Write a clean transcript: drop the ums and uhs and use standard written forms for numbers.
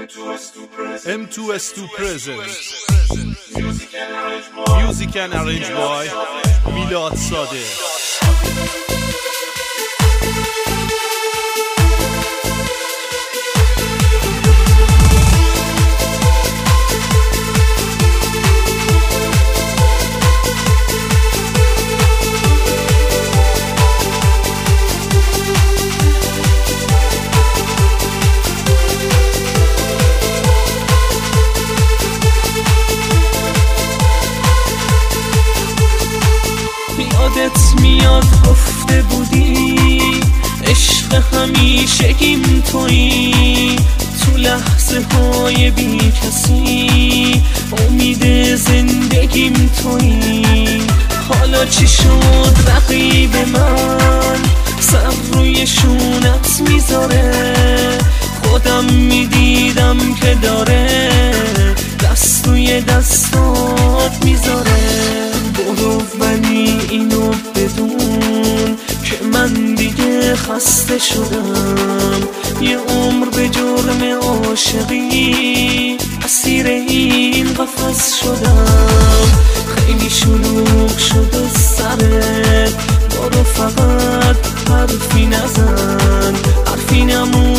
M2S2 presents Music and arranged by Milad Sadeh. یادت میاد گفته بودی عشق همیشگیم تویی، تو لحظه های بی کسی امید زندگیم تویی. حالا چی شد رقیب من سر روی شونت میذاره، خودم میدیدم که داره دست روی دستات میذاره. برو ولی اینو بدون که من دیگه خسته شدم، یه عمر به جرم عاشقی اسیر این قفس شدم. خیلی شلوغ شده سرت، برو فقط حرفی نزن، حرفی نمون